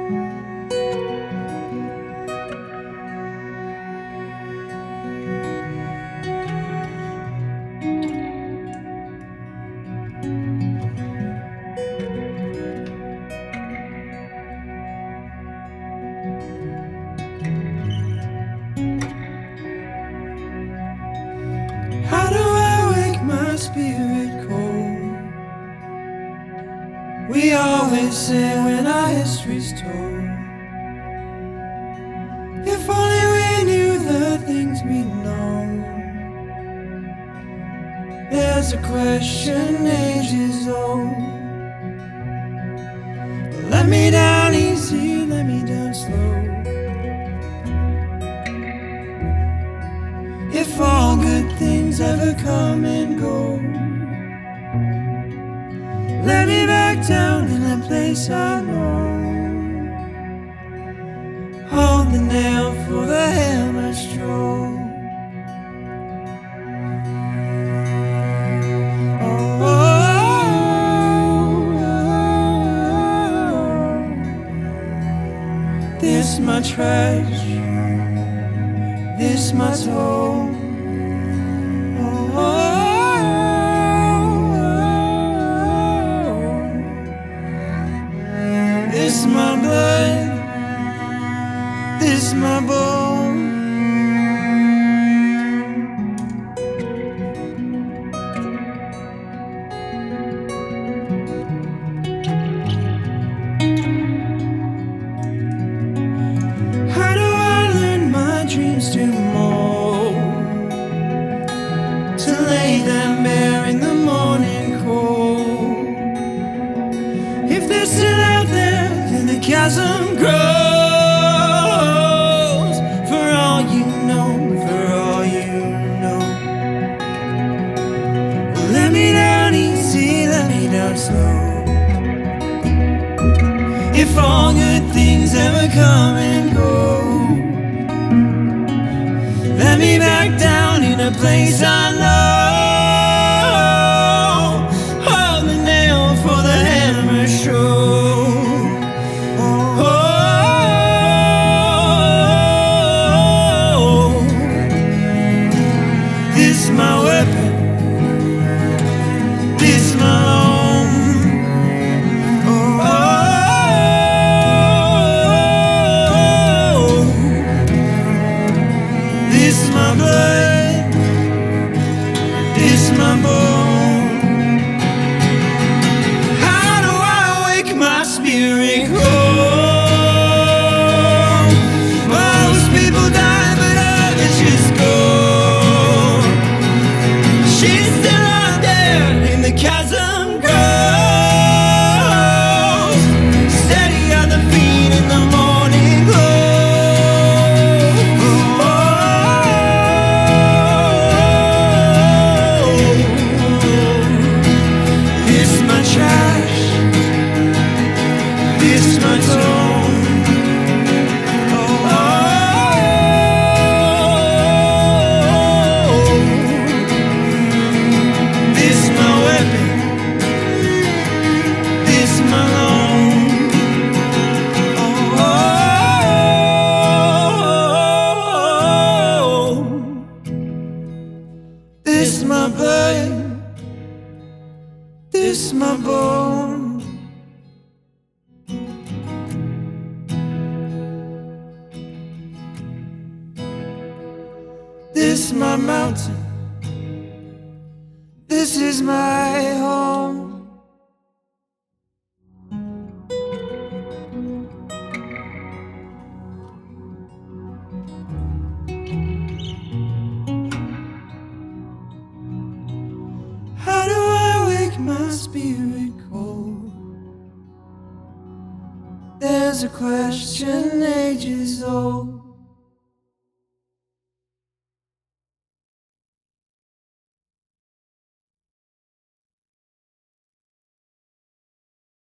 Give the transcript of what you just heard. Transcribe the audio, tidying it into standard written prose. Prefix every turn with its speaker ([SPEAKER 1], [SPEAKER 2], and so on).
[SPEAKER 1] How do I wake my spirit cold? We always say when our history's told, if only we knew the things we know. There's a question ages old. Let me down easy, let me down slow. If all good things ever come and go, let me back down in a place I know. Hold the nail for the hammer stroke. This my treasure, this my soul. This my blood, this my bone. How do I learn my dreams to mold, to lay them bare in the morning cold? If they're still out there, then the chasm grows. For all you know, for all you know. Let me down easy, let me down slow. If all good things ever come and go, let me back down in a place I know. Hold the nail for the hammer stroke. This my weapon, this my own. This my blood, this my bone. How do I wake my spirit cold? Most people die, but others just go. She's still out there in the chasm grows, steady on the feet in the morning glow. This my trash, this my tone. This my weapon, this my loan. This my blood, this my bone. This my mountain, this is my home. How do I wake my spirit cold? There's a question ages old.